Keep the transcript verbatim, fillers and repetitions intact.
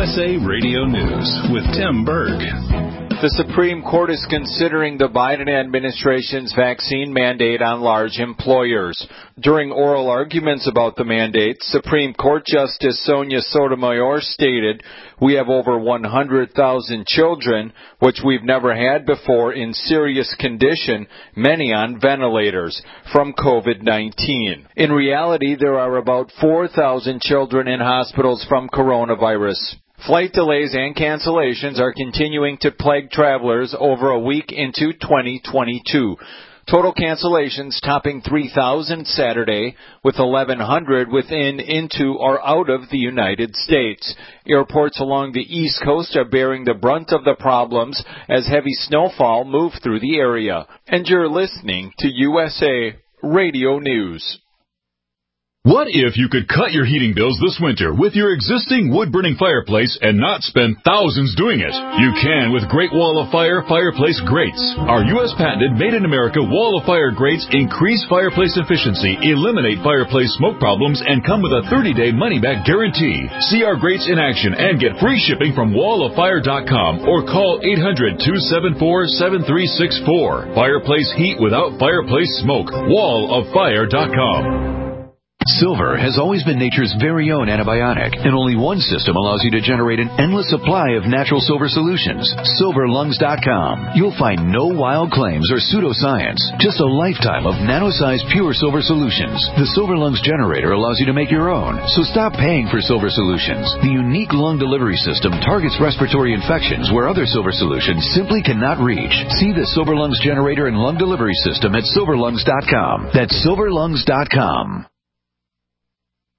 S A Radio News with Tim Berg. The Supreme Court is considering the Biden administration's vaccine mandate on large employers. During oral arguments about the mandate, Supreme Court Justice Sonia Sotomayor stated, "We have over one hundred thousand children, which we've never had before, in serious condition, many on ventilators, from COVID nineteen. In reality, there are about four thousand children in hospitals from coronavirus." Flight delays and cancellations are continuing to plague travelers over a week into twenty twenty-two. Total cancellations topping three thousand Saturday, with eleven hundred within, into, or out of the United States. Airports along the East Coast are bearing the brunt of the problems as heavy snowfall moved through the area. And you're listening to U S A Radio News. What if you could cut your heating bills this winter with your existing wood-burning fireplace and not spend thousands doing it? You can with Great Wall of Fire fireplace grates. Our U S patented made-in-America Wall of Fire grates increase fireplace efficiency, eliminate fireplace smoke problems, and come with a thirty-day money-back guarantee. See our grates in action and get free shipping from wall of fire dot com or call eight hundred, two seven four, seven three six four. Fireplace heat without fireplace smoke. wall of fire dot com. Silver has always been nature's very own antibiotic, and only one system allows you to generate an endless supply of natural silver solutions. silver lungs dot com. You'll find no wild claims or pseudoscience, just a lifetime of nano-sized pure silver solutions. The Silver Lungs generator allows you to make your own, so stop paying for silver solutions. The unique lung delivery system targets respiratory infections where other silver solutions simply cannot reach. See the Silver Lungs generator and lung delivery system at silver lungs dot com. That's silver lungs dot com.